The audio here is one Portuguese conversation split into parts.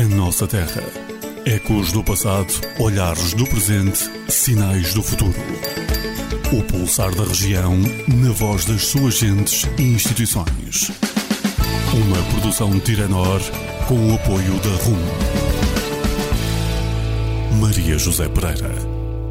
A nossa terra. Ecos do passado, olhares do presente, sinais do futuro. O pulsar da região, na voz das suas gentes e instituições. Uma produção Tiranor, com o apoio da RUM. Maria José Pereira.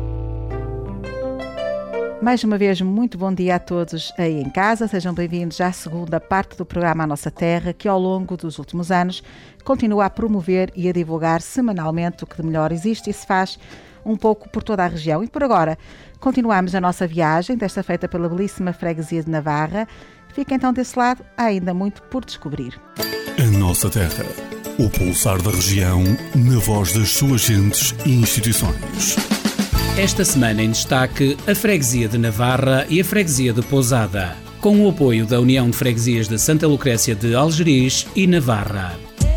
Mais uma vez, muito bom dia a todos aí em casa. Sejam bem-vindos à segunda parte do programa A Nossa Terra, que ao longo dos últimos anos continua a promover e a divulgar semanalmente o que de melhor existe e se faz um pouco por toda a região. E por agora, continuamos a nossa viagem, desta feita pela belíssima freguesia de Navarra. Fica então desse lado, há ainda muito por descobrir. A Nossa Terra. O pulsar da região, na voz das suas gentes e instituições. Esta semana em destaque, a freguesia de Navarra e a freguesia de Pousada, com o apoio da União de Freguesias de Santa Lucrécia de Algeriz e Navarra.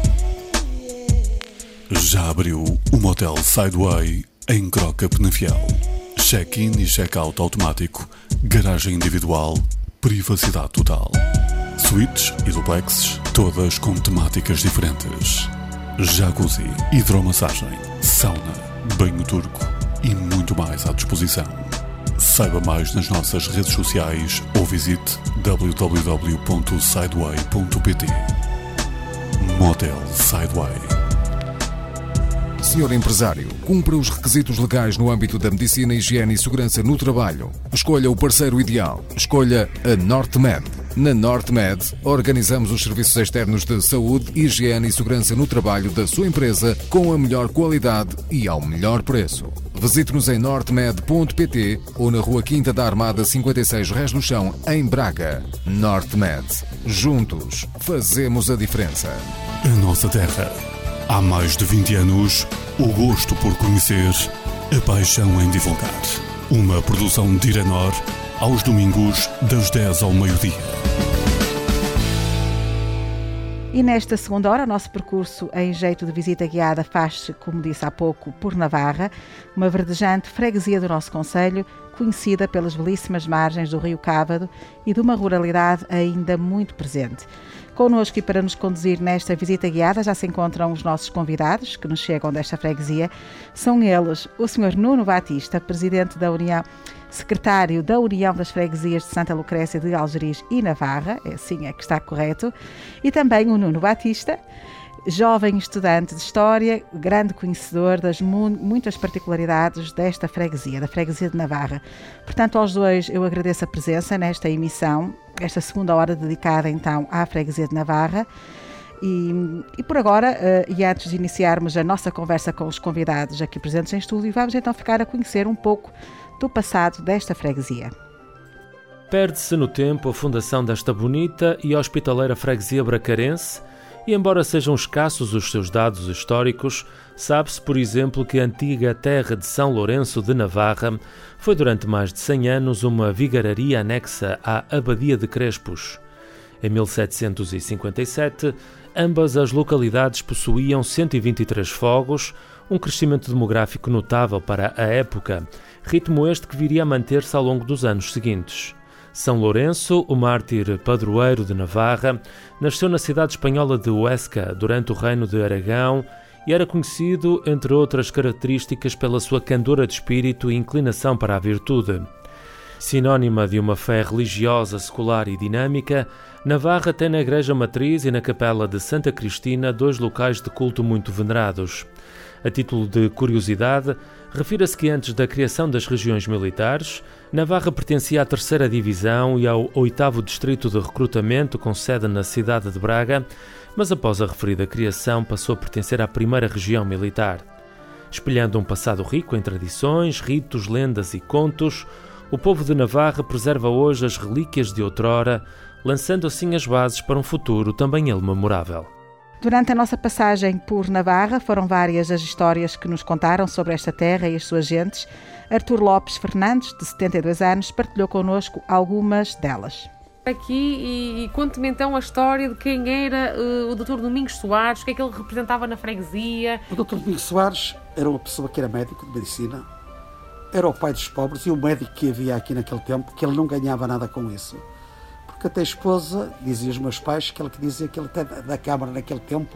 Já abriu o Motel Sideway em Croca Penafiel. Check-in e check-out automático, garagem individual, privacidade total. Suítes e duplexes, todas com temáticas diferentes. Jacuzzi, hidromassagem, sauna, banho turco e muito mais à disposição. Saiba mais nas nossas redes sociais ou visite www.sideway.pt. Motel Sideway. Senhor empresário, cumpra os requisitos legais no âmbito da medicina, higiene e segurança no trabalho. Escolha o parceiro ideal. Escolha a NorteMed. Na NorteMed, organizamos os serviços externos de saúde, higiene e segurança no trabalho da sua empresa com a melhor qualidade e ao melhor preço. Visite-nos em nortemed.pt ou na Rua Quinta da Armada 56, Rés do Chão, em Braga. NorteMed. Juntos, fazemos a diferença. A nossa terra. Há mais de 20 anos, o gosto por conhecer, a paixão em divulgar. Uma produção de Tiranor, aos domingos, das 10 ao meio-dia. E nesta segunda hora, o nosso percurso em jeito de visita guiada faz-se, como disse há pouco, por Navarra, uma verdejante freguesia do nosso concelho, conhecida pelas belíssimas margens do Rio Cávado e de uma ruralidade ainda muito presente. Connosco e para nos conduzir nesta visita guiada já se encontram os nossos convidados que nos chegam desta freguesia. São eles o Sr. Nuno Batista, presidente da União, secretário da União das Freguesias de Santa Lucrécia de Algeriz e Navarra, assim é que está correto, e também o Nuno Batista, jovem estudante de História, grande conhecedor das muitas particularidades desta freguesia, da freguesia de Navarra. Portanto, aos dois eu agradeço a presença nesta emissão, esta segunda hora dedicada então à freguesia de Navarra. E por agora, e antes de iniciarmos a nossa conversa com os convidados aqui presentes em estúdio, vamos então ficar a conhecer um pouco do passado desta freguesia. Perde-se no tempo a fundação desta bonita e hospitaleira freguesia bracarense, e embora sejam escassos os seus dados históricos, sabe-se, por exemplo, que a antiga terra de São Lourenço de Navarra foi durante mais de 100 anos uma vigararia anexa à Abadia de Crespos. Em 1757, ambas as localidades possuíam 123 fogos, um crescimento demográfico notável para a época, ritmo este que viria a manter-se ao longo dos anos seguintes. São Lourenço, o mártir padroeiro de Navarra, nasceu na cidade espanhola de Huesca durante o reino de Aragão e era conhecido, entre outras características, pela sua candura de espírito e inclinação para a virtude. Sinónima de uma fé religiosa, secular e dinâmica, Navarra tem na Igreja Matriz e na Capela de Santa Cristina dois locais de culto muito venerados. A título de curiosidade, refira-se que antes da criação das regiões militares, Navarra pertencia à 3ª Divisão e ao 8º Distrito de Recrutamento, com sede na cidade de Braga, mas após a referida criação passou a pertencer à 1ª Região Militar. Espelhando um passado rico em tradições, ritos, lendas e contos, o povo de Navarra preserva hoje as relíquias de outrora, lançando assim as bases para um futuro também ele memorável. Durante a nossa passagem por Navarra, foram várias as histórias que nos contaram sobre esta terra e as suas gentes. Artur Lopes Fernandes, de 72 anos, partilhou connosco algumas delas. Aqui e conte-me então a história de quem era o Dr. Domingos Soares, o que é que ele representava na freguesia. O Dr. Domingos Soares era uma pessoa que era médico de medicina, era o pai dos pobres e o médico que havia aqui naquele tempo, que ele não ganhava nada com isso. Porque até a esposa, dizia os meus pais, que ele que dizia que ele até da Câmara naquele tempo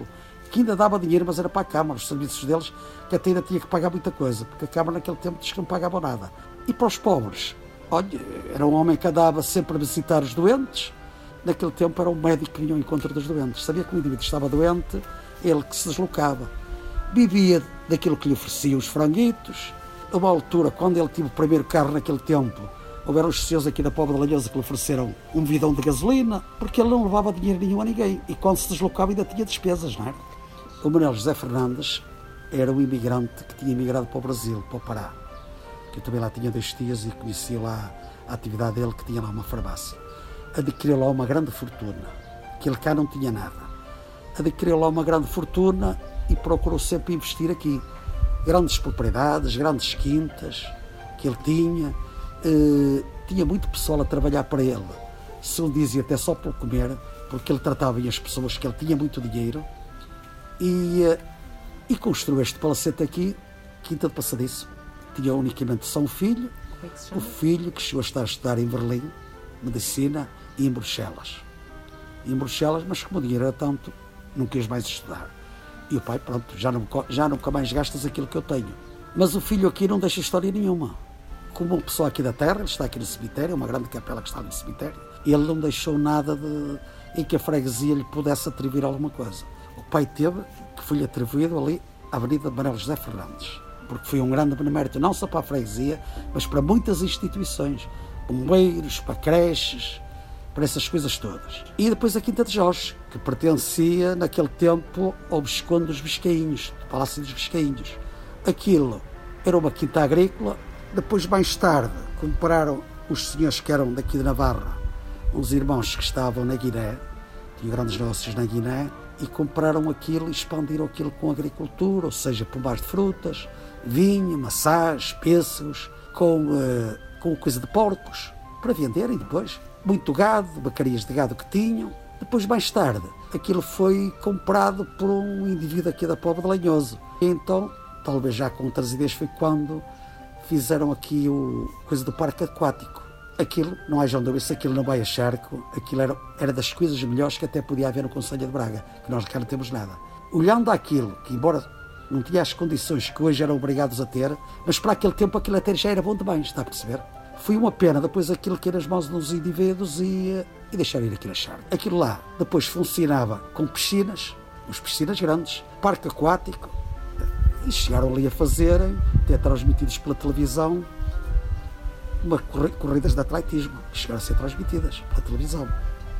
que ainda dava dinheiro, mas era para a Câmara, os serviços deles, que até ainda tinha que pagar muita coisa, porque a Câmara naquele tempo diz que não pagava nada. E para os pobres, olha, era um homem que andava sempre a visitar os doentes. Naquele tempo era um médico que vinha ao encontro dos doentes. Sabia que o indivíduo estava doente, ele que se deslocava. Vivia daquilo que lhe oferecia os franguitos. A uma altura, quando ele teve o primeiro carro naquele tempo, houveram os senhores aqui da Póvoa de Lanhoso que lhe ofereceram um bidão de gasolina, porque ele não levava dinheiro nenhum a ninguém. E quando se deslocava ainda tinha despesas, não era? O Manuel José Fernandes era um imigrante que tinha emigrado para o Brasil, para o Pará. Que eu também lá tinha 2 tias e conhecia lá a atividade dele, que tinha lá uma farmácia. Adquiriu lá uma grande fortuna, que ele cá não tinha nada. Adquiriu lá uma grande fortuna e procurou sempre investir aqui. Grandes propriedades, grandes quintas que ele tinha. Tinha muito pessoal a trabalhar para ele. Segundo dizia, até só por comer, porque ele tratava bem as pessoas, que ele tinha muito dinheiro. E construiu este palacete aqui, Quinta de Passadiço. Tinha unicamente só um filho. Como é que se chama? O filho que chegou a estar a estudar em Berlim, medicina, e em Bruxelas. Mas como o dinheiro era tanto, não quis mais estudar. E o pai, pronto, já nunca mais gastas aquilo que eu tenho. Mas o filho aqui não deixa história nenhuma. Como uma pessoa aqui da terra, ele está aqui no cemitério, uma grande capela que está no cemitério, ele não deixou nada em que a freguesia lhe pudesse atribuir alguma coisa. O pai teve, que foi-lhe atribuído ali, a Avenida de Manuel José Fernandes, porque foi um grande benemérito, não só para a freguesia, mas para muitas instituições, bombeiros, para creches, para essas coisas todas. E depois a Quinta de Jorge, que pertencia naquele tempo ao Visconde dos Biscainhos, do Palácio dos Biscainhos. Aquilo era uma quinta agrícola. Depois, mais tarde, compraram os senhores que eram daqui de Navarra, uns irmãos que estavam na Guiné, tinham grandes negócios na Guiné, e compraram aquilo e expandiram aquilo com agricultura, ou seja, pomares de frutas, vinho, maçãs, pêssegos, com coisa de porcos, para venderem depois. Muito gado, bacarias de gado que tinham. Depois, mais tarde, aquilo foi comprado por um indivíduo aqui da Póvoa de Lanhoso. E então, talvez já com outras ideias, foi quando fizeram aqui o coisa do parque aquático. Aquilo, não hajam dúvida, se aquilo não vai a charco, aquilo era das coisas melhores que até podia haver no Concelho de Braga, que nós cá não temos nada. Olhando àquilo, que embora não tinha as condições que hoje eram obrigados a ter, mas para aquele tempo aquilo até já era bom demais, está a perceber? Foi uma pena depois aquilo que era nas mãos dos indivíduos e deixar ir aquilo a charco. Aquilo lá depois funcionava com piscinas, umas piscinas grandes, parque aquático, e chegaram ali a fazerem, até transmitidos pela televisão, corridas de atletismo, que chegaram a ser transmitidas pela televisão.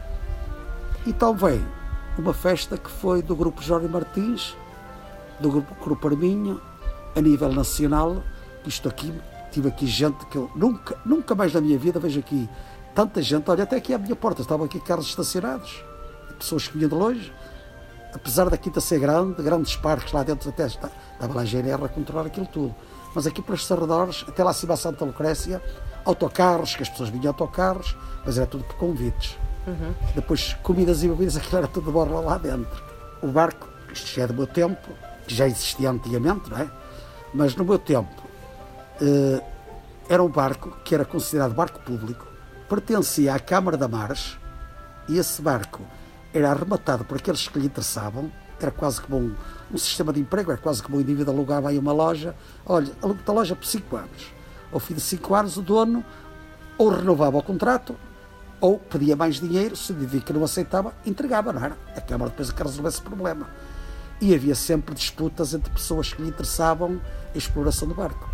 E também uma festa que foi do Grupo Jorge Martins, do Grupo Arminho, a nível nacional. Isto aqui, tive aqui gente que eu nunca mais na minha vida vejo aqui tanta gente. Olha, até aqui à minha porta estavam aqui carros estacionados, pessoas que vinham de longe. Apesar da quinta ser grande, grandes parques lá dentro, até estava lá a GNR a controlar aquilo tudo. Mas aqui para estes arredores, até lá acima a Santa Lucrécia, autocarros, que as pessoas vinham autocarros, mas era tudo por convites. Depois, comidas e bebidas, aquilo era tudo de borla lá dentro. O barco, isto já é do meu tempo, que já existia antigamente, não é? Mas no meu tempo, era um barco que era considerado barco público, pertencia à Câmara da Mares, e esse barco era arrematado por aqueles que lhe interessavam. Era quase como um sistema de emprego, era quase como um indivíduo alugava aí uma loja. Olha, aluga-te a loja por 5 anos. Ao fim de 5 anos, o dono ou renovava o contrato, ou pedia mais dinheiro, se dizia que não aceitava, entregava, não era? A Câmara depois que resolver esse problema. E havia sempre disputas entre pessoas que lhe interessavam a exploração do barco.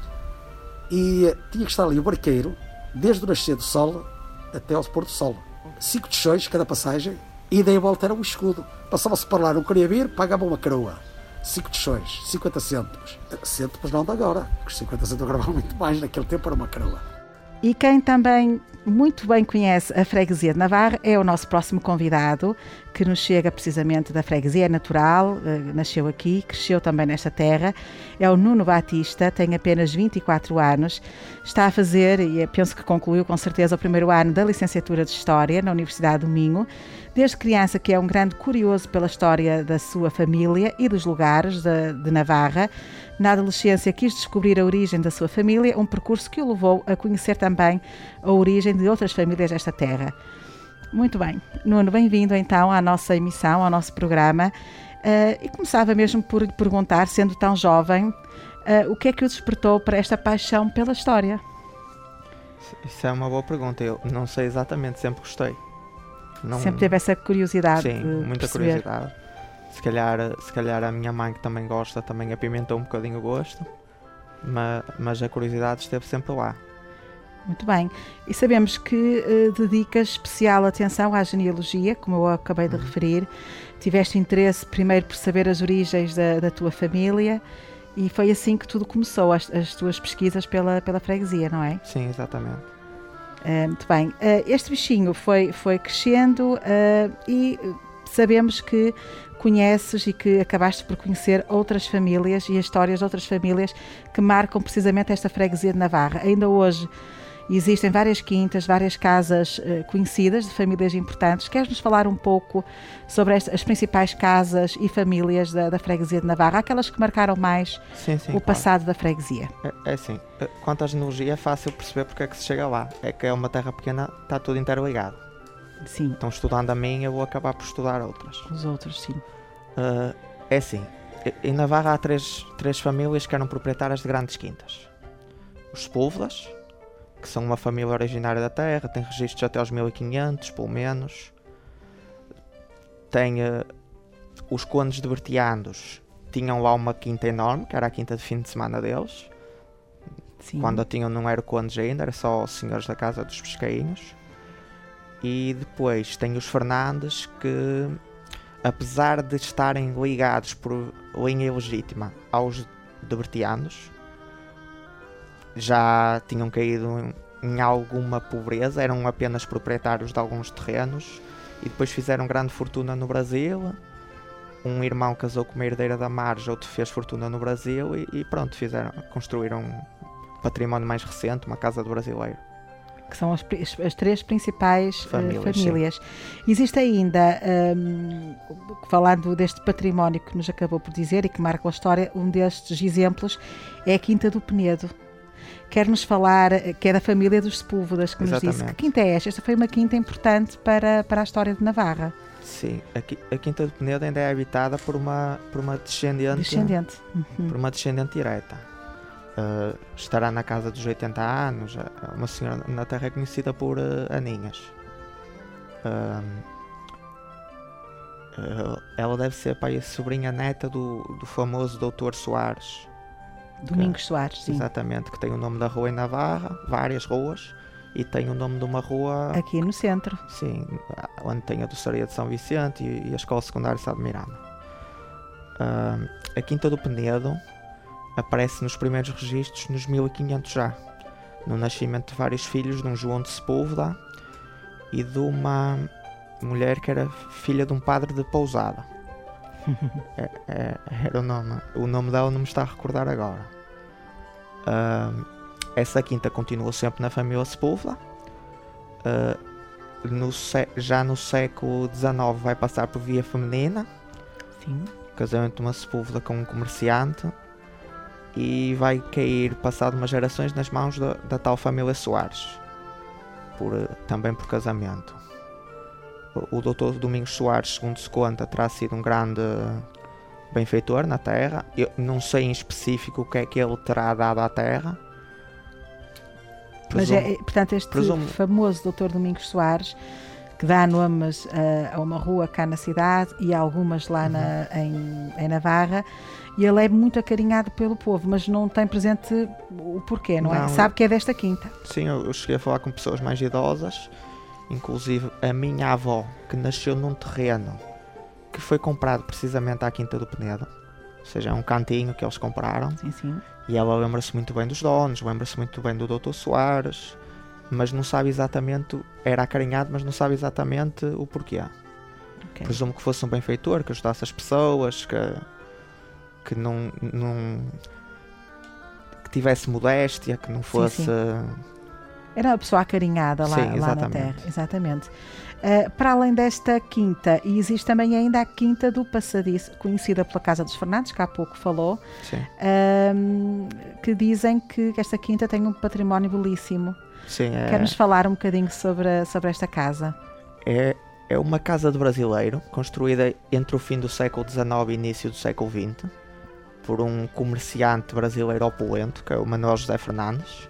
E tinha que estar ali o barqueiro, desde o nascer do sol até ao pôr do sol. 5 teixões, cada passagem, e daí a volta era um escudo. Passava-se para lá, não queria vir, pagava uma coroa. 5 teixões, 50 cêntimos. Cêntimos não de agora, porque os 50 cêntimos agora vão muito mais, naquele tempo era uma coroa. E quem também muito bem conhece a freguesia de Navarra é o nosso próximo convidado, que nos chega precisamente da freguesia natural, nasceu aqui, cresceu também nesta terra. É o Nuno Batista, tem apenas 24 anos, está a fazer, e penso que concluiu com certeza, o primeiro ano da licenciatura de História na Universidade do Minho. Desde criança que é um grande curioso pela história da sua família e dos lugares de Navarra. Na adolescência quis descobrir a origem da sua família, um percurso que o levou a conhecer também a origem de outras famílias desta terra. Muito bem. Nuno, bem-vindo então à nossa emissão, ao nosso programa. E começava mesmo por lhe perguntar, sendo tão jovem, o que é que o despertou para esta paixão pela história? Isso é uma boa pergunta. Eu não sei exatamente, sempre gostei. Sempre teve essa curiosidade? Sim, de muita perceber. curiosidade. Se calhar a minha mãe, que também gosta, também apimentou um bocadinho o gosto, mas a curiosidade esteve sempre lá. Muito bem. E sabemos que dedicas especial atenção à genealogia, como eu acabei de referir. Tiveste interesse primeiro por saber as origens da tua família e foi assim que tudo começou, as tuas pesquisas pela freguesia, não é? Sim, exatamente. Muito bem. Este bichinho foi crescendo e sabemos que conheces e que acabaste por conhecer outras famílias e as histórias de outras famílias que marcam precisamente esta freguesia de Navarra. Ainda hoje existem várias quintas, várias casas conhecidas de famílias importantes. Queres-nos falar um pouco sobre as principais casas e famílias da freguesia de Navarra, aquelas que marcaram mais o passado da freguesia? É assim, quanto à genealogia é fácil perceber porque é que se chega lá. É que é uma terra pequena, está tudo interligado. Sim. Então, estudando a minha, eu vou acabar por estudar outras. Os outros, sim. É assim, em Navarra há três famílias que eram proprietárias de grandes quintas. Os Sepúlvedas, que são uma família originária da terra, tem registros até aos 1500, pelo menos. Tem os Condes de Bertianos, tinham lá uma quinta enorme, que era a quinta de fim de semana deles. Sim. Quando a tinham não era Condes ainda, era só os senhores da Casa dos Pescainhos. E depois tem os Fernandes, que apesar de estarem ligados por linha ilegítima aos de Bertianos, já tinham caído em alguma pobreza, eram apenas proprietários de alguns terrenos e depois fizeram grande fortuna no Brasil. Um irmão casou com uma herdeira da Marja, outro fez fortuna no Brasil e pronto, construíram um património mais recente, uma casa do brasileiro. Que são as três principais famílias. Sim. Existe ainda, falando deste património que nos acabou por dizer e que marca a história, um destes exemplos é a Quinta do Penedo. Quer-nos falar, que é da família dos Sepúlvedas, que nos disse. Que quinta é esta? Esta foi uma quinta importante para a história de Navarra. Sim, a Quinta do Penedo ainda é habitada por uma descendente. Por uma descendente direta. Estará na casa dos 80 anos, uma senhora na terra conhecida por Aninhas. Ela deve ser a sobrinha neta do famoso Dr. Soares. Domingos Soares, sim. Exatamente, que tem o nome da rua em Navarra, várias ruas, e tem o nome de uma rua... Aqui no centro. Sim, onde tem a doçaria de São Vicente e a escola secundária de Sá de Miranda. A Quinta do Penedo aparece nos primeiros registros nos 1500 já, no nascimento de vários filhos de um João de Sepúlveda e de uma mulher que era filha de um padre de Pousada. Era o nome dela não me está a recordar agora. Essa quinta continuou sempre na família Sepúlveda. Já no século XIX vai passar por via feminina. Sim. Casamento de uma Sepúlveda com um comerciante. E vai cair, passado umas gerações, nas mãos da tal família Soares, também por casamento. O Dr. Domingos Soares, segundo se conta, terá sido um grande benfeitor na terra. Eu não sei em específico o que é que ele terá dado à terra. Mas portanto, este famoso Dr. Domingos Soares, que dá nomes a uma rua cá na cidade e a algumas lá em Navarra, e ele é muito acarinhado pelo povo, mas não tem presente o porquê, não é? Sabe que é desta quinta. Sim, eu cheguei a falar com pessoas mais idosas, inclusive a minha avó, que nasceu num terreno que foi comprado precisamente à Quinta do Penedo, ou seja, é um cantinho que eles compraram. Sim, sim. E ela lembra-se muito bem dos donos, lembra-se muito bem do Dr. Soares, mas não sabe exatamente, era acarinhado, mas não sabe exatamente o porquê. Okay. Presumo que fosse um benfeitor, que ajudasse as pessoas, que não que tivesse modéstia, que não fosse... Sim, sim. Era uma pessoa acarinhada lá na terra. Exatamente. Para além desta quinta, existe também ainda a Quinta do Passadiço, conhecida pela Casa dos Fernandes, que há pouco falou, que dizem que esta quinta tem um património belíssimo. Sim, Quer-nos falar um bocadinho sobre esta casa? É uma casa de brasileiro, construída entre o fim do século XIX e início do século XX, por um comerciante brasileiro opulento, que é o Manuel José Fernandes.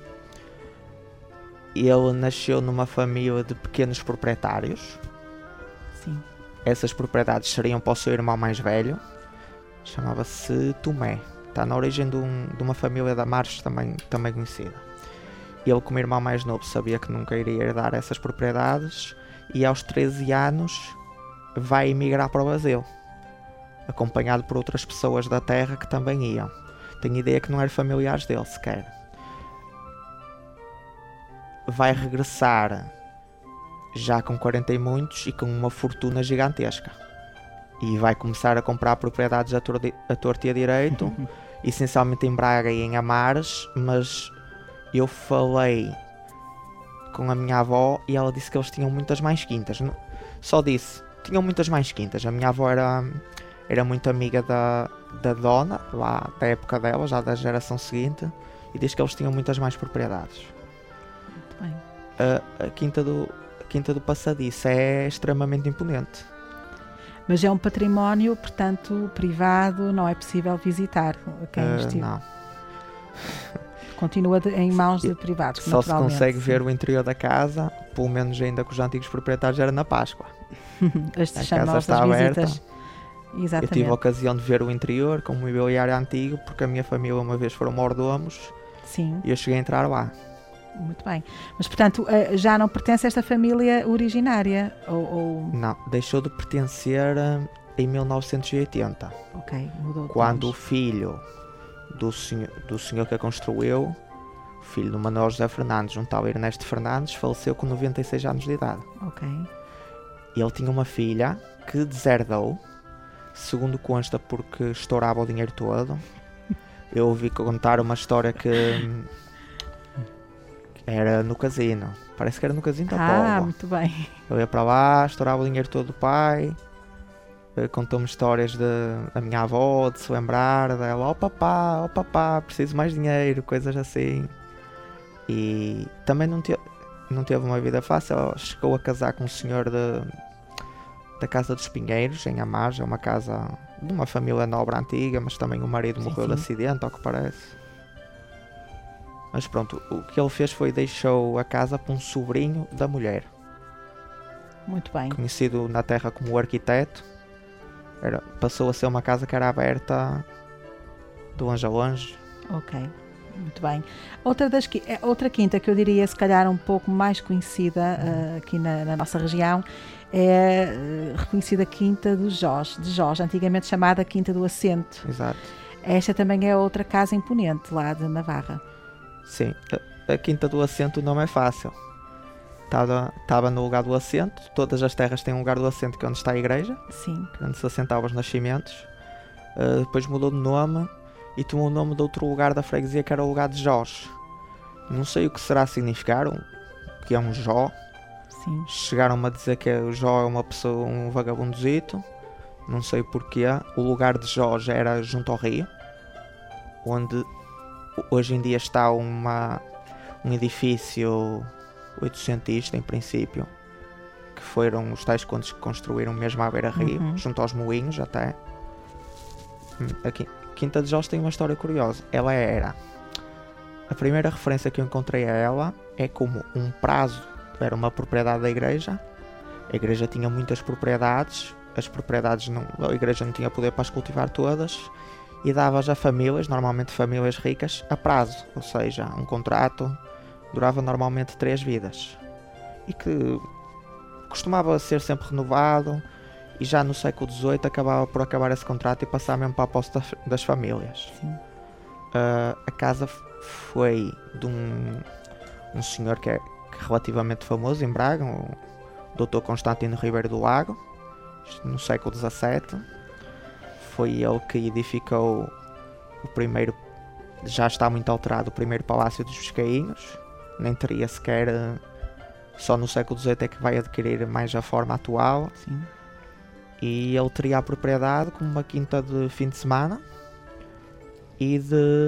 Ele nasceu numa família de pequenos proprietários. Sim. Essas propriedades seriam para o seu irmão mais velho, chamava-se Tomé. Está na origem de uma família da Marches também conhecida. Ele, como irmão mais novo, sabia que nunca iria herdar essas propriedades e aos 13 anos vai emigrar para o Brasil, acompanhado por outras pessoas da terra que também iam. Tenho ideia que não eram familiares dele sequer. Vai regressar já com 40 e muitos e com uma fortuna gigantesca. E vai começar a comprar propriedades a torto e a direito, essencialmente em Braga e em Amares, mas eu falei com a minha avó e ela disse que eles tinham muitas mais quintas. Só disse, tinham muitas mais quintas. A minha avó era muito amiga da dona, lá da época dela, já da geração seguinte, e diz que eles tinham muitas mais propriedades. Muito bem. A quinta do Passadiço é extremamente imponente. Mas é um património, portanto, privado, não é possível visitar quem estiver. Não. Continua em mãos de privados. Só se consegue ver o interior da casa, pelo menos ainda com os antigos proprietários, era na Páscoa. As A casa está aberta. Exatamente. Eu tive a ocasião de ver o interior com um mobiliário antigo, porque a minha família uma vez foram mordomos. Sim. E eu cheguei a entrar lá. Muito bem. Mas, portanto, já não pertence a esta família originária? Não, deixou de pertencer em 1980. Ok, mudou. Quando o filho do senhor que a construiu, o filho do Manuel José Fernandes, um tal Ernesto Fernandes, faleceu com 96 anos de idade. Ok. Ele tinha uma filha que deserdou, segundo consta, porque estourava o dinheiro todo. Eu ouvi contar uma história que era no casino. Parece que era no casino da Póvoa. Muito bem. Eu ia para lá, estourava o dinheiro todo do pai. Contou-me histórias da minha avó, de se lembrar dela. Oh papá, preciso mais dinheiro, coisas assim. E também não teve uma vida fácil. Ela chegou a casar com um senhor da Casa dos Pinheiros, em Amares. É uma casa de uma família nobre antiga, mas também o marido morreu de acidente, ao que parece. Mas pronto, o que ele fez foi deixou a casa para um sobrinho da mulher. Muito bem. Conhecido na terra como o arquiteto. Passou a ser uma casa que era aberta de longe a longe. Ok, muito bem. Outra quinta que eu diria se calhar um pouco mais conhecida aqui na nossa região é a reconhecida Quinta de Jos, antigamente chamada Quinta do Assento. Exato. Esta também é outra casa imponente lá de Navarra. Sim, a Quinta do Assento não é fácil. Estava no lugar do assento. Todas as terras têm um lugar do assento, que é onde está a igreja. Sim. Onde se assentavam os nascimentos. Depois mudou de nome e tomou o nome de outro lugar da freguesia, que era o lugar de Jos. Não sei o que será significar, que é um Jó. Sim. Chegaram-me a dizer que o Jó é uma pessoa, um vagabundozito. Não sei porquê. O lugar de Jos era junto ao rio, onde hoje em dia está um edifício oitocentista, em princípio, que foram os tais contos que construíram mesmo à beira-rio, junto aos moinhos até. A Quinta de Jos tem uma história curiosa. Ela era... A primeira referência que eu encontrei a ela é como um prazo. Era uma propriedade da igreja. A igreja tinha muitas propriedades. As propriedades a igreja não tinha poder para as cultivar todas. E dava-as a famílias, normalmente famílias ricas, a prazo. Ou seja, um contrato durava normalmente 3 vidas. E que costumava ser sempre renovado. E já no século XVIII acabava por acabar esse contrato e passar mesmo para a posse das famílias. A casa foi de um senhor que é relativamente famoso em Braga, o Dr. Constantino Ribeiro do Lago, no século XVII. Foi ele que edificou o primeiro, já está muito alterado, o primeiro Palácio dos Biscainhos. Nem teria sequer, só no século XVIII é que vai adquirir mais a forma atual. Sim. E ele teria a propriedade como uma quinta de fim de semana e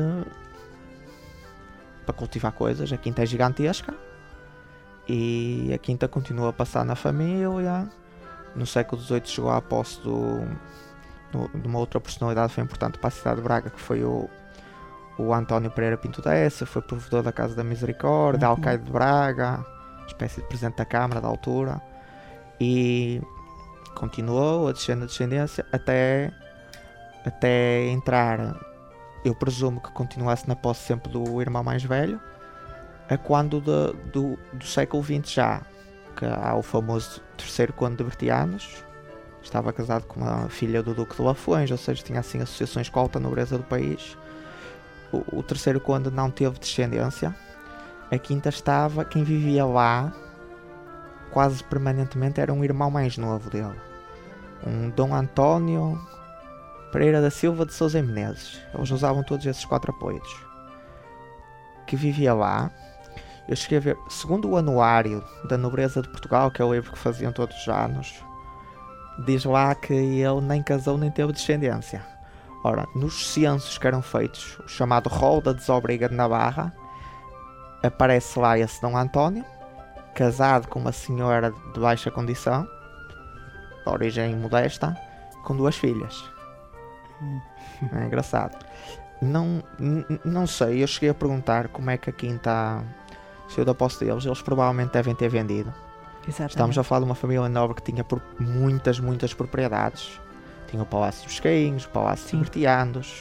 para cultivar coisas. A quinta é gigantesca e a quinta continua a passar na família. no século XVIII chegou à posse de uma outra personalidade que foi importante para a cidade de Braga, que foi o António Pereira Pinto Dessa, foi provedor da Casa da Misericórdia, alcaide de Braga, espécie de presidente da Câmara da altura, e continuou a descendência até entrar, eu presumo que continuasse na posse sempre do irmão mais velho, a quando do século XX já, que há o famoso terceiro conde de Bertianos, estava casado com uma filha do Duque de Lafões, ou seja, tinha assim associações com a alta nobreza do país. O terceiro conde não teve descendência. A quinta estava, quem vivia lá quase permanentemente era um irmão mais novo dele, um Dom António Pereira da Silva de Sousa e Menezes. Eles usavam todos esses 4 apelidos, que vivia lá. Eu cheguei a ver, segundo o Anuário da Nobreza de Portugal, que é o livro que faziam todos os anos, diz lá que ele nem casou nem teve descendência. Ora, nos censos que eram feitos, o chamado Rol da Desobriga de Navarra, aparece lá esse Dom António, casado com uma senhora de baixa condição, de origem modesta, com 2 filhas. É engraçado. Não sei, eu cheguei a perguntar como é que a quinta saiu da posse deles. Eles provavelmente devem ter vendido. Exatamente. Estamos a falar de uma família nobre que tinha muitas propriedades. Tinha o Palácio dos Cainhos, o Palácio de Bertianos.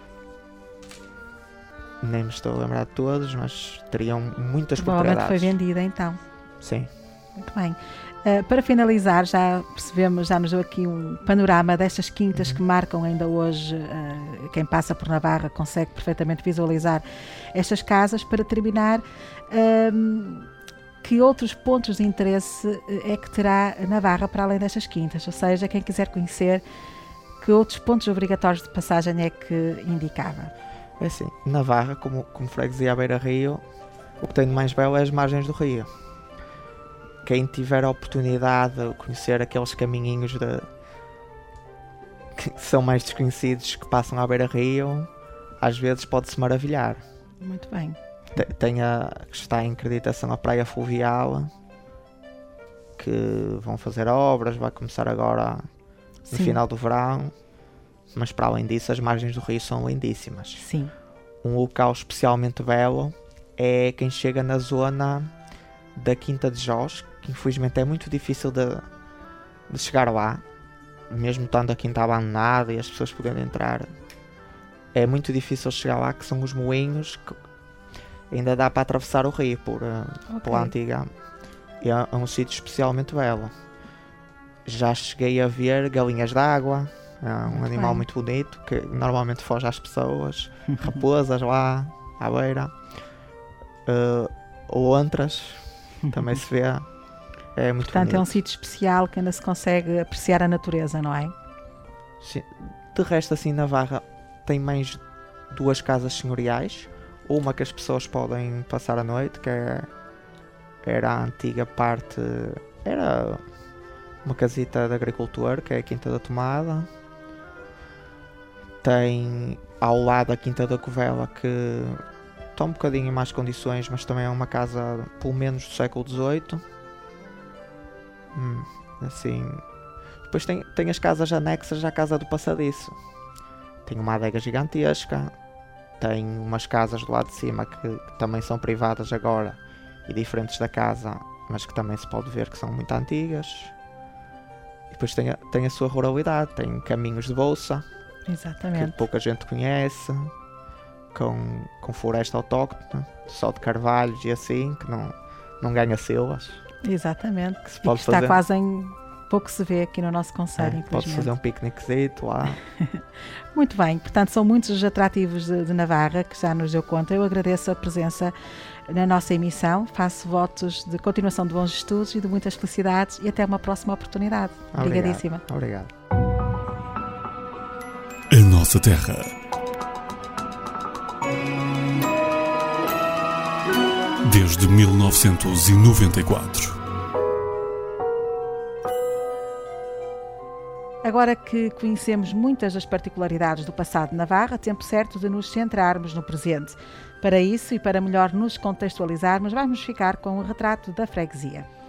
Nem me estou a lembrar de todos, mas teriam muitas propriedades. Provavelmente foi vendida então. Sim. Muito bem. Para finalizar, já percebemos, já nos deu aqui um panorama destas quintas que marcam ainda hoje, quem passa por Navarra consegue perfeitamente visualizar estas casas. Para terminar, que outros pontos de interesse é que terá Navarra para além destas quintas? Ou seja, quem quiser conhecer, que outros pontos obrigatórios de passagem é que indicava? É assim, Navarra, como freguesia à beira-rio, o que tem de mais belo é as margens do rio. Quem tiver a oportunidade de conhecer aqueles caminhinhos que são mais desconhecidos, que passam à beira-rio, às vezes pode-se maravilhar. Muito bem. Está em acreditação a Praia Fluvial, que vão fazer obras, vai começar agora no final do verão, mas para além disso as margens do rio são lindíssimas. Sim. Um local especialmente belo é quem chega na zona da Quinta de Jós, que infelizmente é muito difícil de chegar lá, mesmo estando a quinta abandonada e as pessoas podendo entrar, é muito difícil chegar lá, que são os moinhos, que ainda dá para atravessar o rio pela antiga. É um sítio especialmente belo. Já cheguei a ver galinhas d'água, é um animal muito bonito, que normalmente foge às pessoas, raposas lá à beira, lontras, também se vê. É muito Portanto, bonito. é um sítio especial que ainda se consegue apreciar a natureza, não é? Sim. De resto, assim, Navarra tem mais 2 casas senhoriais. Uma que as pessoas podem passar a noite, que era a antiga parte, era uma casita de agricultor, que é a Quinta da Tomada. Tem ao lado a Quinta da Covela, que está um bocadinho em más condições, mas também é uma casa pelo menos do século XVIII. Assim. Depois tem as casas anexas à Casa do Passadiço. Tem uma adega gigantesca, tem umas casas do lado de cima que também são privadas agora e diferentes da casa, mas que também se pode ver que são muito antigas. E depois tem a sua ruralidade, tem caminhos de bolsa, Exatamente. que pouca gente conhece, com floresta autóctone, só de carvalhos e assim, que não ganha silvas. Exatamente. Que se E pode que está fazer. quase em pouco se vê aqui no nosso concelho, Pode fazer um piqueniquezito lá. Muito bem, portanto são muitos os atrativos de Navarra que já nos deu conta. Eu agradeço a presença na nossa emissão, faço votos de continuação de bons estudos e de muitas felicidades e até uma próxima oportunidade. Obrigadíssima. Obrigado. A nossa terra. Desde 1994. Agora que conhecemos muitas das particularidades do passado de Navarra, tempo certo de nos centrarmos no presente. Para isso e para melhor nos contextualizarmos, vamos ficar com o retrato da freguesia.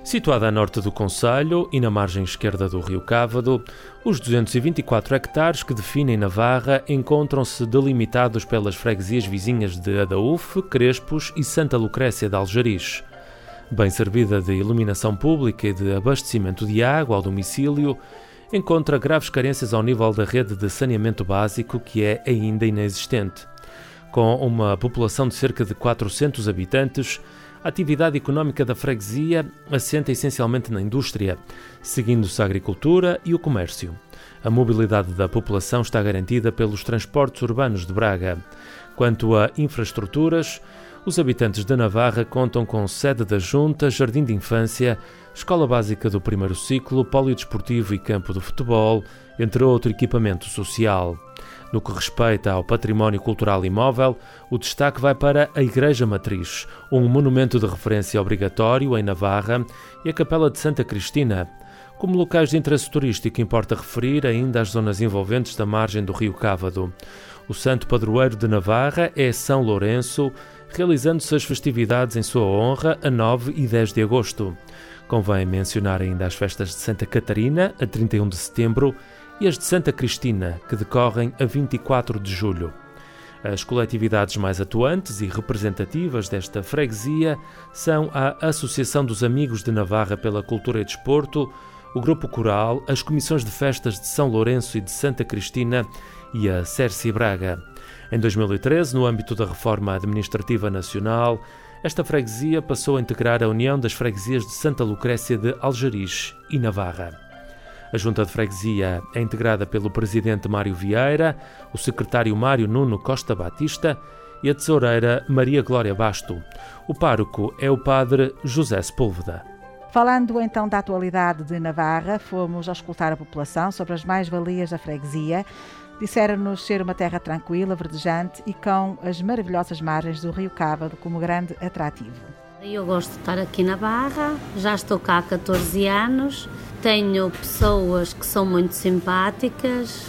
Situada a norte do concelho e na margem esquerda do rio Cávado, os 224 hectares que definem Navarra encontram-se delimitados pelas freguesias vizinhas de Adaúfe, Crespos e Santa Lucrécia de Algeriz. Bem servida de iluminação pública e de abastecimento de água ao domicílio, encontra graves carências ao nível da rede de saneamento básico, que é ainda inexistente. Com uma população de cerca de 400 habitantes, a atividade económica da freguesia assenta essencialmente na indústria, seguindo-se a agricultura e o comércio. A mobilidade da população está garantida pelos transportes urbanos de Braga. Quanto a infraestruturas, os habitantes de Navarra contam com sede da Junta, jardim de infância, escola básica do primeiro ciclo, polidesportivo e campo de futebol, entre outro equipamento social. No que respeita ao património cultural imóvel, o destaque vai para a Igreja Matriz, um monumento de referência obrigatório em Navarra, e a Capela de Santa Cristina. Como locais de interesse turístico, importa referir ainda as zonas envolventes da margem do rio Cávado. O santo padroeiro de Navarra é São Lourenço, realizando-se as festividades em sua honra a 9 e 10 de agosto. Convém mencionar ainda as festas de Santa Catarina, a 31 de setembro, e as de Santa Cristina, que decorrem a 24 de julho. As coletividades mais atuantes e representativas desta freguesia são a Associação dos Amigos de Navarra pela Cultura e Desporto, o Grupo Coral, as Comissões de Festas de São Lourenço e de Santa Cristina e a Cerci Braga. Em 2013, no âmbito da Reforma Administrativa Nacional, esta freguesia passou a integrar a União das Freguesias de Santa Lucrécia de Algeriz e Navarra. A Junta de Freguesia é integrada pelo Presidente Mário Vieira, o Secretário Mário Nuno Costa Batista e a Tesoureira Maria Glória Basto. O pároco é o Padre José Sepúlveda. Falando então da atualidade de Navarra, fomos auscultar a população sobre as mais-valias da freguesia. Disseram-nos ser uma terra tranquila, verdejante e com as maravilhosas margens do rio Cávado como grande atrativo. Eu gosto de estar aqui na Barra, já estou cá há 14 anos, tenho pessoas que são muito simpáticas,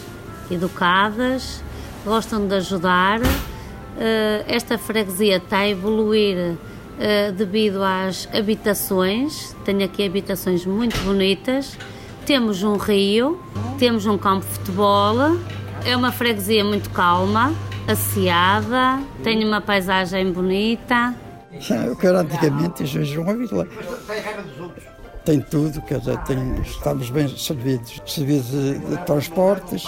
educadas, gostam de ajudar. Esta freguesia está a evoluir devido às habitações, tenho aqui habitações muito bonitas, temos um rio, temos um campo de futebol, é uma freguesia muito calma, asseada, tem uma paisagem bonita. O que era antigamente, hoje é uma vila. Tem tudo, quer dizer, estamos bem servidos de transportes,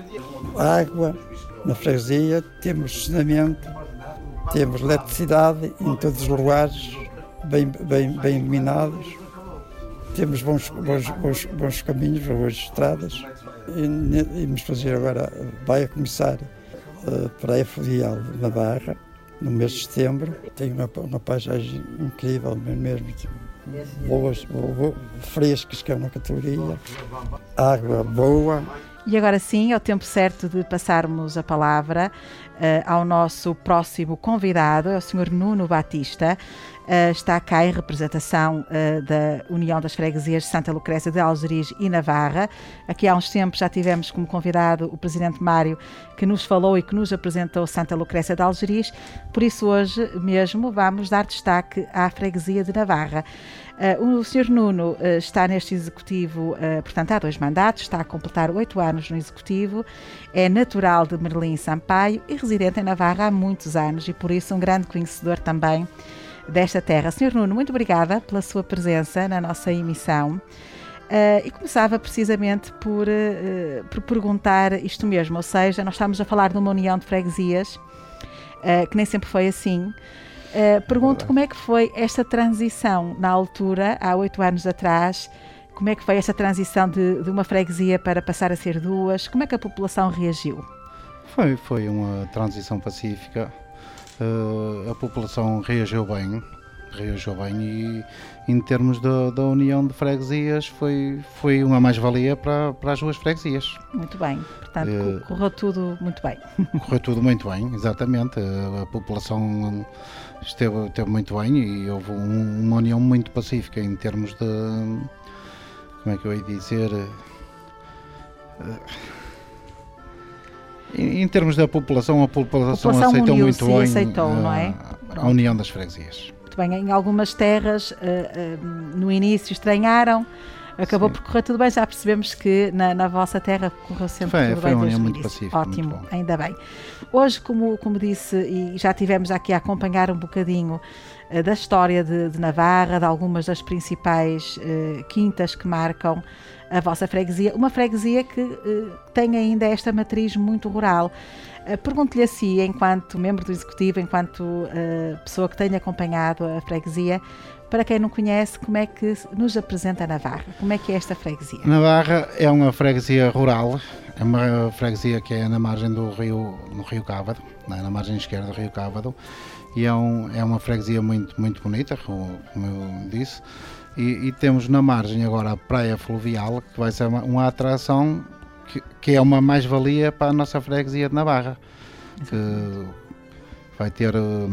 água na freguesia, temos saneamento, temos eletricidade em todos os lugares, bem iluminados, temos bons caminhos, boas estradas. E vamos fazer agora, vai começar a Praia Fluvial de Navarra, no mês de setembro. Tem uma paisagem incrível mesmo, boas, frescas, que é uma categoria, água boa. E agora sim, é o tempo certo de passarmos a palavra ao nosso próximo convidado, é o Sr. Nuno Batista. Está cá em representação da União das Freguesias de Santa Lucrécia de Algeriz e Navarra. Aqui há uns tempos já tivemos como convidado o Presidente Mário, que nos falou e que nos apresentou Santa Lucrécia de Algeriz. Por isso hoje mesmo vamos dar destaque à Freguesia de Navarra. O Sr. Nuno está neste Executivo, portanto há 2 mandatos, está a completar 8 anos no Executivo, é natural de Merlim Sampaio e residente em Navarra há muitos anos e por isso um grande conhecedor também desta terra. Sr. Nuno, muito obrigada pela sua presença na nossa emissão e começava precisamente por perguntar isto mesmo, ou seja, nós estamos a falar de uma união de freguesias que nem sempre foi assim. Pergunto como é que foi esta transição na altura, há 8 anos atrás, como é que foi esta transição de uma freguesia para passar a ser 2, como é que a população reagiu? Foi uma transição pacífica. A população reagiu bem e em termos da união de freguesias foi uma mais-valia para as 2 freguesias. Muito bem, portanto correu tudo muito bem. Correu tudo muito bem, exatamente. A população esteve muito bem e houve uma união muito pacífica em termos de, como é que eu ia dizer... Em termos da população, a população aceitou muito bem aceitou, não é? a união das freguesias. Muito muito bem. Em algumas terras, no início, estranharam. Acabou por correr tudo bem, já percebemos que na vossa terra correu sempre tudo bem. Foi uma união desde o muito início. pacífica. Ótimo, muito bom. ainda bem. Hoje, como disse, e já tivemos aqui a acompanhar um bocadinho da história de Navarra, de algumas das principais quintas que marcam a vossa freguesia, uma freguesia que tem ainda esta matriz muito rural. Pergunto-lhe assim, enquanto membro do Executivo, enquanto pessoa que tem acompanhado a freguesia, para quem não conhece, como é que nos apresenta a Navarra? Como é que é esta freguesia? Navarra é uma freguesia rural, é uma freguesia que é na margem do rio Cávado, na margem esquerda do rio Cávado, e é uma freguesia muito, muito bonita, como eu disse, e temos na margem agora a Praia Fluvial, que vai ser uma atração que é uma mais-valia para a nossa freguesia de Navarra, que vai ter...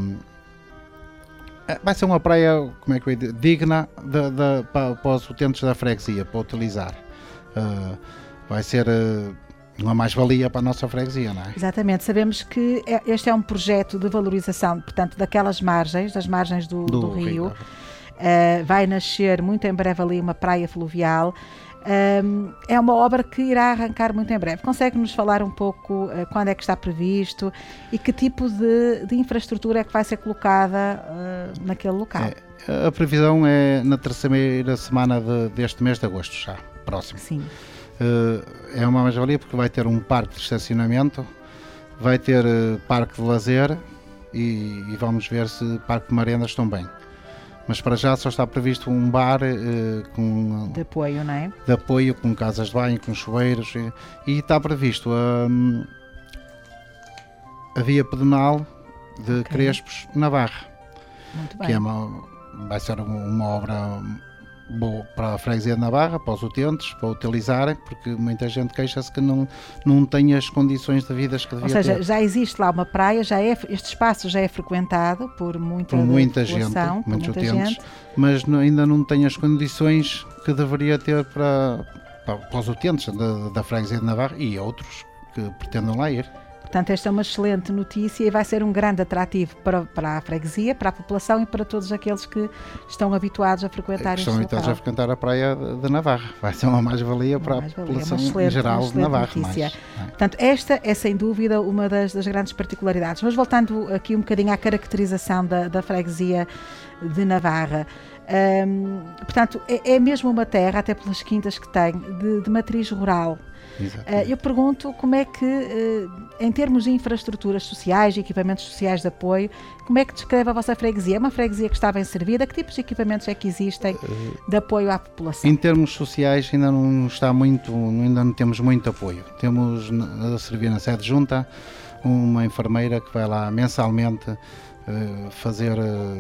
Vai ser uma praia, como é que eu ia dizer, digna para os utentes da freguesia, para utilizar. Vai ser uma mais-valia para a nossa freguesia, não é? Exatamente. Sabemos que este é um projeto de valorização, portanto, daquelas margens, das margens do rio. Vai nascer muito em breve ali uma praia fluvial. É uma obra que irá arrancar muito em breve. Consegue-nos falar um pouco quando é que está previsto e que tipo de infraestrutura é que vai ser colocada naquele local? A previsão é na terceira semana deste mês de agosto, já próximo. Sim. É uma mais-valia porque vai ter um parque de estacionamento, vai ter parque de lazer e vamos ver se parque de merendas também. Mas para já só está previsto um bar de apoio, não é? De apoio, com casas de banho, com chuveiros, e está previsto a via pedonal de Crespos, Navarra. Muito bem. Que vai ser uma obra boa para a freguesia de Navarra, para os utentes, para utilizarem, porque muita gente queixa-se que não tem as condições de vida que devia ter. Ou seja, já existe lá uma praia, este espaço já é frequentado por muita gente, muitos utentes, mas ainda não tem as condições que deveria ter para os utentes da freguesia de Navarra e outros que pretendam lá ir. Portanto, esta é uma excelente notícia e vai ser um grande atrativo para a freguesia, para a população e para todos aqueles que estão habituados a frequentar este local. Estão habituados a frequentar a praia de Navarra. Vai ser uma mais-valia para a população em geral de Navarra. Portanto, esta é sem dúvida uma das grandes particularidades. Mas voltando aqui um bocadinho à caracterização da freguesia de Navarra. Portanto, é mesmo uma terra, até pelas quintas que tem, de matriz rural. Eu pergunto como é que, em termos de infraestruturas sociais, de equipamentos sociais de apoio, como é que descreve a vossa freguesia? É uma freguesia que está bem servida? Que tipos de equipamentos é que existem de apoio à população? Em termos sociais ainda não temos muito apoio. Temos a servir na sede junta uma enfermeira que vai lá mensalmente fazer...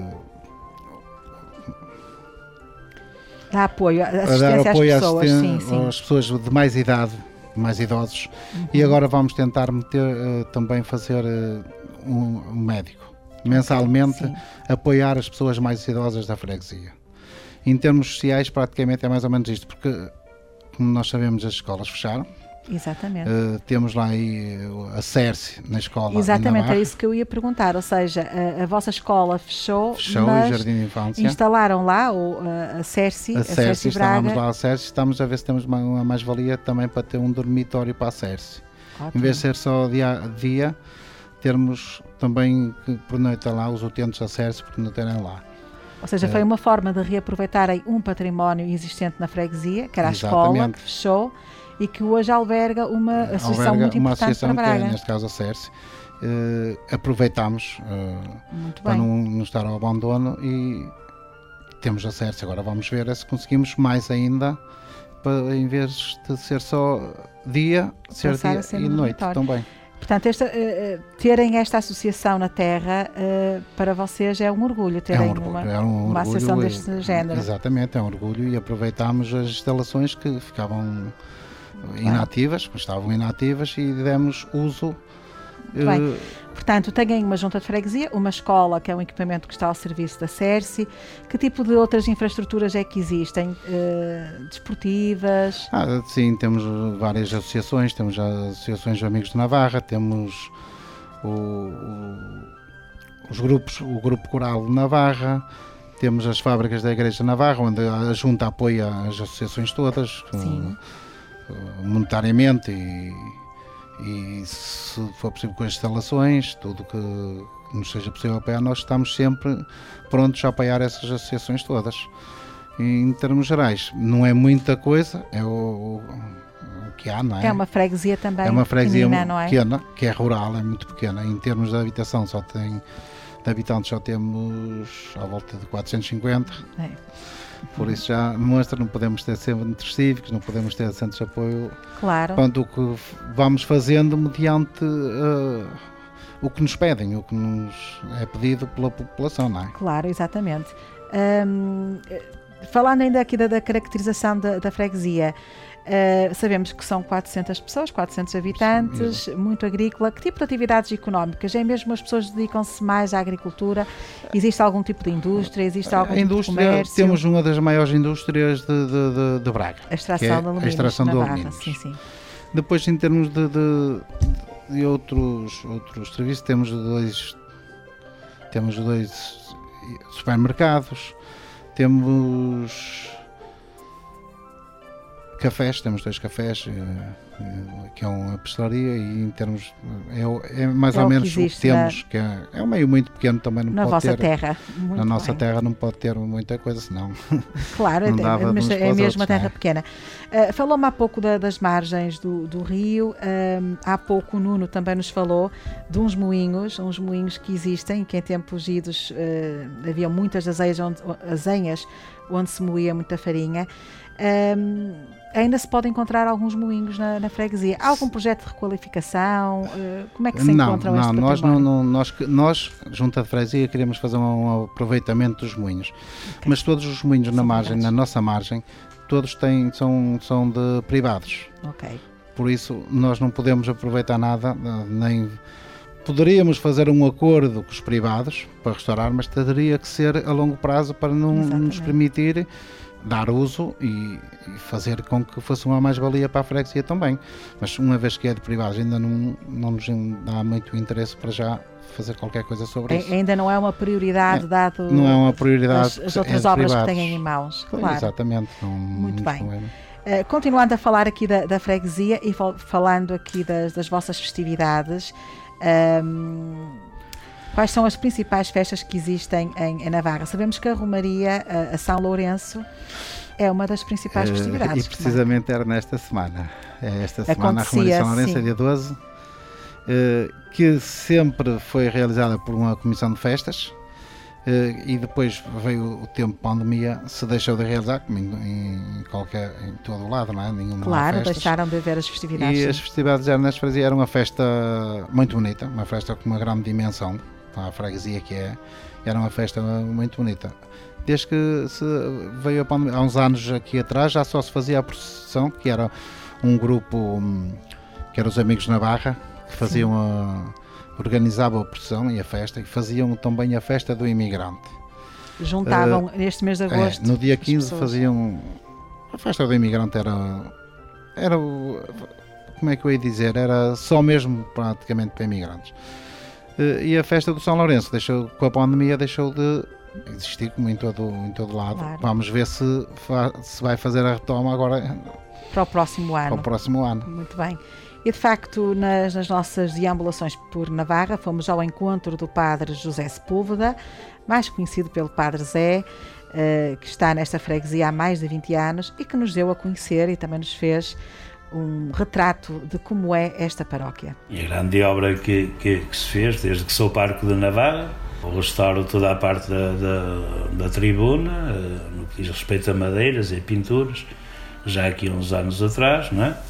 Dá apoio, assistência às pessoas, às pessoas de mais idade, mais idosos, e agora vamos tentar também fazer um médico, mensalmente, apoiar as pessoas mais idosas da freguesia. Em termos sociais, praticamente é mais ou menos isto, porque, como nós sabemos, as escolas fecharam. Exatamente. Temos lá aí a CERSE na escola. Exatamente, é isso que eu ia perguntar, ou seja, a vossa escola fechou, mas o Jardim de Infância. Instalaram lá a CERSE, Braga. Instalamos lá a CERSE, estamos a ver se temos uma mais-valia também para ter um dormitório para a CERSE. Em vez de ser só dia, termos também que pernoitar lá os utentes da CERSE porque não terem lá. Ou seja, foi uma forma de reaproveitarem um património existente na freguesia, que era a escola, que fechou, e que hoje alberga uma associação muito importante para Braga. Que é, neste caso, a CERSE. Aproveitamos para não estar ao abandono e temos a CERSE. Agora vamos ver se conseguimos mais ainda, em vez de ser só dia, ser dia e noite também. Portanto, terem esta associação na terra, para vocês é um orgulho terem uma associação deste género. Exatamente, é um orgulho e aproveitamos as instalações que ficavam inativas, estavam inativas e demos uso. Bem, portanto, têm uma junta de freguesia, uma escola que é um equipamento que está ao serviço da CERSE. Que tipo de outras infraestruturas é que existem? Desportivas? Sim, temos várias associações, temos as associações de Amigos de Navarra, temos o Grupo Coral de Navarra, temos as fábricas da Igreja de Navarra, onde a Junta apoia as associações todas, monetariamente e se for possível com as instalações, tudo que nos seja possível apoiar, nós estamos sempre prontos a apoiar essas associações todas. E, em termos gerais, não é muita coisa, é o que há, não é? É uma freguesia também, é uma freguesia pequenina, não é? Pequena, que é rural, é muito pequena. Em termos de habitação, de habitantes só temos à volta de 450. Por isso já demonstra, não podemos ter centros cívicos, não podemos ter centros de apoio. Claro. Portanto, o que vamos fazendo mediante o que nos pedem, o que nos é pedido pela população, não é? Claro, exatamente. Falando ainda aqui da caracterização da freguesia, sabemos que são 400 pessoas, 400 habitantes, Sim, muito agrícola. Que tipo de atividades económicas? É mesmo as pessoas dedicam-se mais à agricultura? Existe algum tipo de indústria? Existe algum tipo de comércio? Temos uma das maiores indústrias de Braga. A extração de alumínios. A extração de alumínios. Sim. Depois, em termos de outros serviços, temos dois supermercados, temos cafés, temos 2 cafés, que é uma pastelaria, e em termos é mais ou menos o que temos, que é um meio muito pequeno, também não pode ter. Na vossa terra. Na nossa terra não pode ter muita coisa, senão claro, não dava mas é mesmo uma terra não é? pequena. Falou-me há pouco das margens do rio, há pouco o Nuno também nos falou de uns moinhos que existem, que em tempos idos havia muitas azenhas onde se moía muita farinha. Ainda se pode encontrar alguns moinhos na freguesia. Há algum projeto de requalificação? Como é que se encontram este património? Nós, Junta de Freguesia, queremos fazer um aproveitamento dos moinhos. Okay. Mas todos os moinhos na nossa margem, todos são de privados. Okay. Por isso, nós não podemos aproveitar nada, nem... Poderíamos fazer um acordo com os privados para restaurar, mas teria que ser a longo prazo para não nos permitir dar uso e fazer com que fosse uma mais-valia para a freguesia também. Mas uma vez que é de privados, ainda não nos dá muito interesse para já fazer qualquer coisa sobre isso. Ainda não é uma prioridade, dado não é uma prioridade as outras obras privados que têm em mãos. Claro. Exatamente. Muito bem. Continuando a falar aqui da freguesia e falando aqui das vossas festividades, quais são as principais festas que existem em Navarra? Sabemos que a Romaria, a São Lourenço, é uma das principais festividades. E precisamente era nesta semana. Esta semana a Romaria São Lourenço é dia 12, que sempre foi realizada por uma comissão de festas, e depois veio o tempo de pandemia, se deixou de realizar, como em todo o lado, não é? Claro, deixaram de haver as festividades. E as festividades Ernesto Freguesia era uma festa muito bonita, uma festa com uma grande dimensão, a freguesia que era uma festa muito bonita. Desde que veio a pandemia, há uns anos aqui atrás, já só se fazia a procissão, que era um grupo, que eram os Amigos de Navarra, que faziam organizavam a procissão e a festa, e faziam também a festa do imigrante. Juntavam neste mês de agosto. No dia 15 faziam a festa do imigrante, era como é que eu ia dizer, era só mesmo praticamente para imigrantes. E a festa do São Lourenço com a pandemia deixou de existir, como em todo lado. Claro. Vamos ver se vai fazer a retoma agora para o próximo ano. Muito bem. E de facto, nas nossas deambulações por Navarra, fomos ao encontro do Padre José Sepúlveda, mais conhecido pelo Padre Zé, que está nesta freguesia há mais de 20 anos e que nos deu a conhecer e também nos fez um retrato de como é esta paróquia. E a grande obra que se fez, desde que sou parco de Navarra, o restauro toda a parte da tribuna, no que diz respeito a madeiras e pinturas, já aqui há uns anos atrás, não é?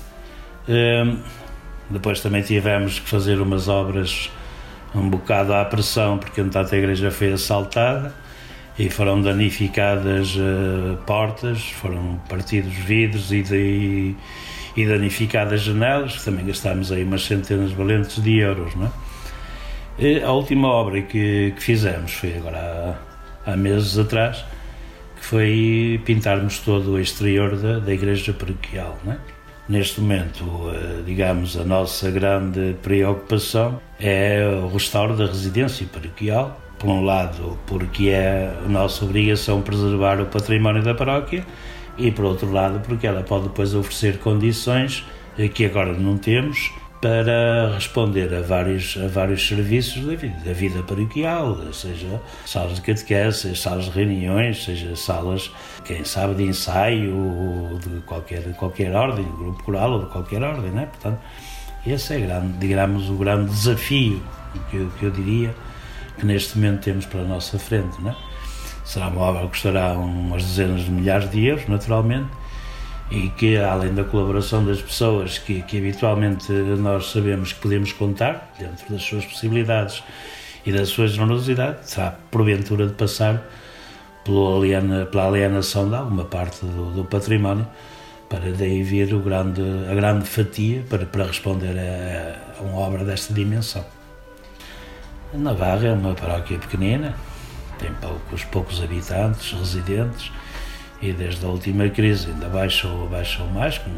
Depois também tivemos que fazer umas obras um bocado à pressão, porque entretanto a igreja foi assaltada e foram danificadas portas, foram partidos vidros e danificadas janelas, que também gastámos aí umas centenas valentes de euros, não é? A última obra que fizemos foi agora há meses atrás, que foi pintarmos todo o exterior da igreja paroquial, não é? Neste momento, digamos, a nossa grande preocupação é o restauro da residência paroquial, por um lado, porque é a nossa obrigação preservar o património da paróquia, e por outro lado, porque ela pode depois oferecer condições que agora não temos para responder a vários serviços da vida paroquial, seja salas de catequese, salas de reuniões, seja salas, quem sabe, de ensaio, de qualquer ordem, de grupo coral ou de qualquer ordem, né? Portanto, esse é digamos, o grande desafio que eu diria que neste momento temos pela nossa frente, né? Será uma obra que custará umas dezenas de milhares de euros, naturalmente, e que, além da colaboração das pessoas que habitualmente nós sabemos que podemos contar, dentro das suas possibilidades e da sua generosidade, será porventura de passar pela alienação de alguma parte do património, para daí vir a grande fatia para responder a uma obra desta dimensão. A Navarra é uma paróquia pequenina, tem poucos habitantes, residentes, e desde a última crise ainda baixou mais, com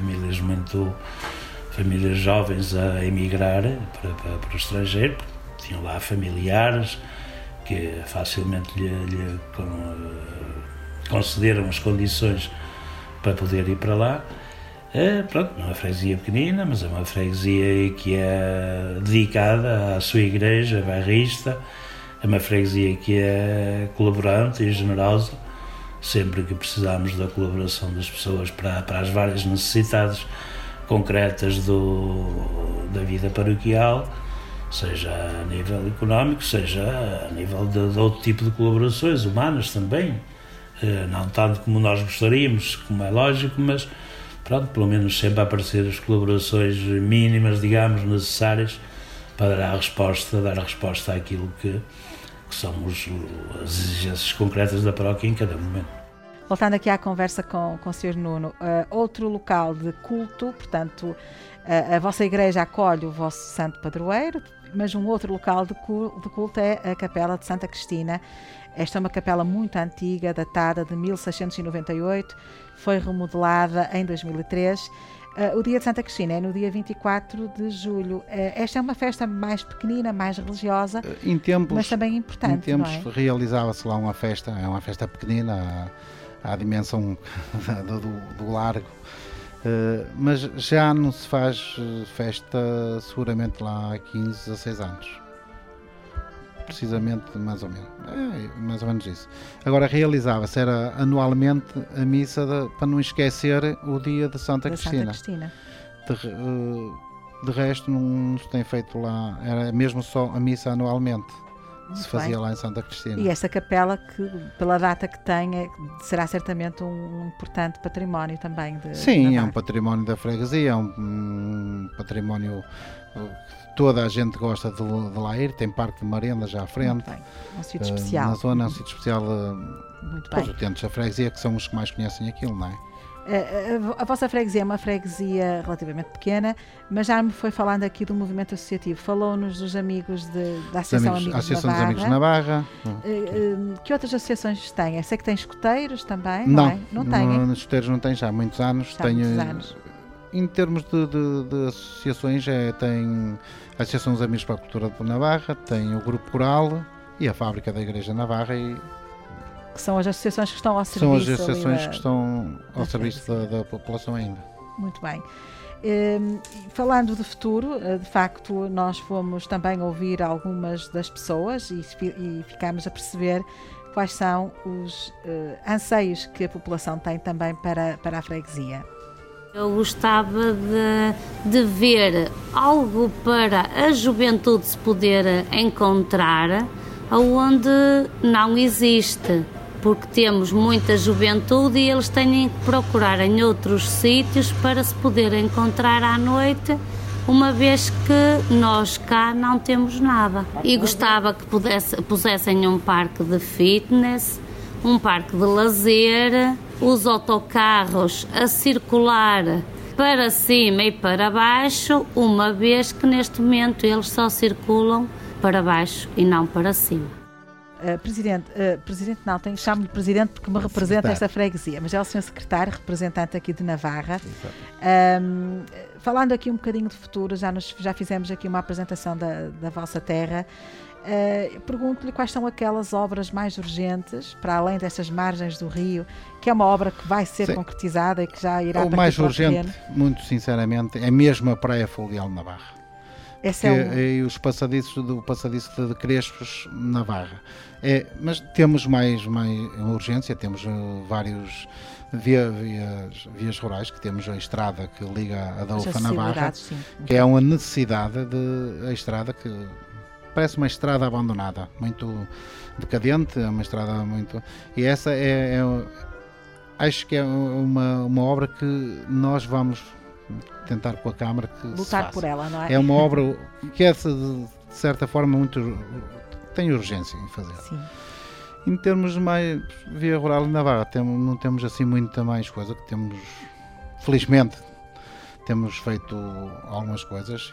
famílias jovens a emigrar para o estrangeiro, porque tinham lá familiares que facilmente lhe concederam as condições para poder ir para lá. Pronto, é uma freguesia pequenina, mas é uma freguesia que é dedicada à sua igreja, bairrista, é uma freguesia que é colaborante e generosa, sempre que precisamos da colaboração das pessoas para as várias necessidades concretas da vida paroquial, seja a nível económico, seja a nível de outro tipo de colaborações humanas também, não tanto como nós gostaríamos, como é lógico, mas pronto, pelo menos sempre a aparecer as colaborações mínimas, digamos, necessárias para dar a resposta àquilo que são as exigências concretas da paróquia em cada momento. Voltando aqui à conversa com o Sr. Nuno, outro local de culto, portanto, a vossa igreja acolhe o vosso santo padroeiro, mas um outro local de culto é a Capela de Santa Cristina. Esta é uma capela muito antiga, datada de 1698, foi remodelada em 2003. O dia de Santa Cristina é no dia 24 de julho. Esta é uma festa mais pequenina, mais religiosa, mas também importante. Em tempos não é? realizava-se lá uma festa, é uma festa pequenina, à dimensão do largo, mas já não se faz festa seguramente lá há 15, 16 anos. Precisamente, mais ou menos isso. Agora era anualmente a missa para não esquecer o dia de Santa Cristina. De resto não se tem feito lá, era mesmo só a missa anualmente. Se fazia lá em Santa Cristina. E esta capela, que pela data que tem, será certamente um importante património também. Sim, é um património da freguesia, é um património que toda a gente gosta de lá ir, tem parque de merenda já à frente. Um sítio especial. Na zona é um sítio especial para os utentes da freguesia, que são os que mais conhecem aquilo, não é? A vossa freguesia é uma freguesia relativamente pequena, mas já me foi falando aqui do movimento associativo. Falou-nos dos amigos da Associação Amigos de Navarra. Que outras associações têm? Eu sei que tem escoteiros também, não é? Não têm? Nos escoteiros não tem já há muitos anos. Em termos de associações, tem a Associação dos Amigos para a Cultura de Navarra, tem o Grupo Coral e a Fábrica da Igreja de Navarra, que são as associações que estão ao serviço. São as associações que estão ao serviço da população ainda. Muito bem. Falando de futuro, de facto, nós fomos também ouvir algumas das pessoas e ficámos a perceber quais são os anseios que a população tem também para a freguesia. Eu gostava de ver algo para a juventude se poder encontrar onde não existe, porque temos muita juventude e eles têm que procurar em outros sítios para se poder encontrar à noite, uma vez que nós cá não temos nada. E gostava que pusessem um parque de fitness, um parque de lazer, os autocarros a circular para cima e para baixo, uma vez que neste momento eles só circulam para baixo e não para cima. Presidente não, chamo-lhe Presidente porque me representa esta freguesia, mas é o Sr. Secretário, representante aqui de Navarra. Falando aqui um bocadinho de futuro, já fizemos aqui uma apresentação da vossa terra. Pergunto-lhe quais são aquelas obras mais urgentes, para além destas margens do rio, que é uma obra que vai ser concretizada e que já irá partir o mais para o urgente, terreno. muito sinceramente, é mesmo a Praia Fluvial de Navarra. E os passadiços do passadiço de Crespos, Navarra. Mas temos mais urgência, temos vários vias rurais, que temos a estrada que liga a Doufa a Navarra, que é uma necessidade a estrada que parece uma estrada abandonada, muito decadente, uma estrada muito... E essa acho que é uma obra que nós vamos tentar com a Câmara que lutar por ela, não é? É uma obra que de certa forma tem urgência em fazer. Sim. Em termos de mais via rural em Navarra, não temos assim muita mais coisa, que temos, felizmente, temos feito algumas coisas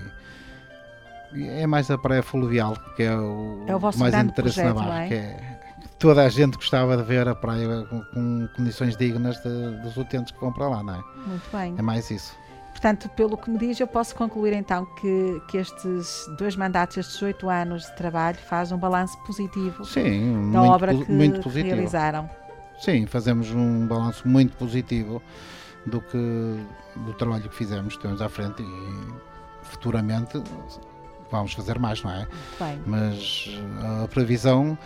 e é mais a Praia Fluvial que é o mais interesse na Navarra, que toda a gente gostava de ver a praia com condições dignas dos utentes que vão para lá, não é? Muito bem. É mais isso. Portanto, pelo que me diz, eu posso concluir então que estes 2 mandatos, estes 8 anos de trabalho, faz um balanço positivo da obra que realizaram. Sim, fazemos um balanço muito positivo do trabalho que fizemos, temos à frente e futuramente vamos fazer mais, não é? Muito bem. Mas a previsão...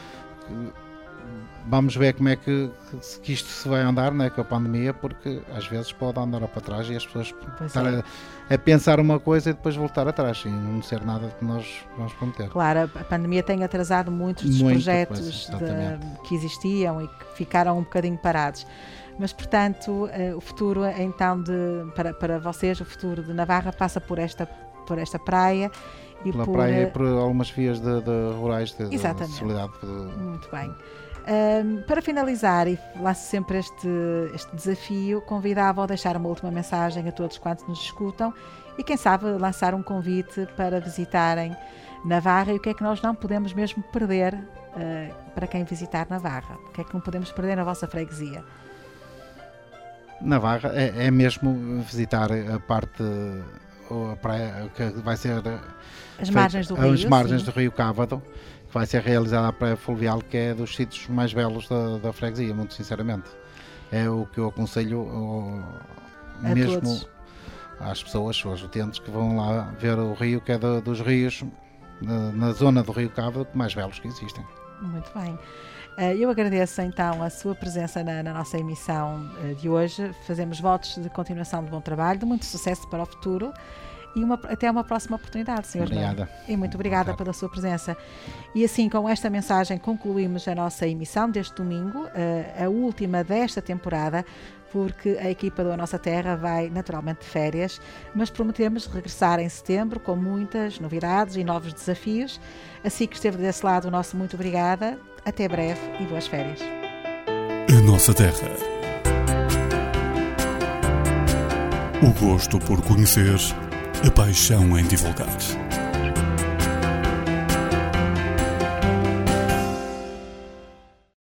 Vamos ver como é que isto se vai andar, não é, com a pandemia, porque às vezes pode andar para trás e as pessoas estar a pensar uma coisa e depois voltar atrás e não ser nada que nós vamos prometer. Claro, a pandemia tem atrasado muitos dos projetos que existiam e que ficaram um bocadinho parados. Mas, portanto, o futuro, então, para vocês, o futuro de Navarra passa por esta praia. E pela praia e por algumas vias rurais de acessibilidade. Muito bem. Para finalizar, e lanço sempre este desafio, convidava a deixar uma última mensagem a todos quantos nos escutam e, quem sabe, lançar um convite para visitarem Navarra e o que é que nós não podemos mesmo perder para quem visitar Navarra. O que é que não podemos perder na vossa freguesia? Navarra é mesmo visitar a parte... ou a praia que vai ser as margens do Rio Cávado, que vai ser realizada a Praia Fluvial, que é dos sítios mais belos da freguesia, muito sinceramente. É o que eu aconselho mesmo todos. Às pessoas, aos utentes que vão lá ver o rio, que é dos rios na zona do Rio Cávado mais belos que existem. Muito bem. Eu agradeço então a sua presença na nossa emissão de hoje. Fazemos votos de continuação de bom trabalho, de muito sucesso para o futuro e até uma próxima oportunidade, Sr. Obrigada. E muito obrigada pela sua presença. E assim, com esta mensagem, concluímos a nossa emissão deste domingo, a última desta temporada, porque a equipa do A Nossa Terra vai naturalmente de férias, mas prometemos regressar em setembro com muitas novidades e novos desafios. Assim que esteve desse lado, o nosso muito obrigada. Até breve e boas férias. A Nossa Terra. O gosto por conhecer, a paixão em divulgar.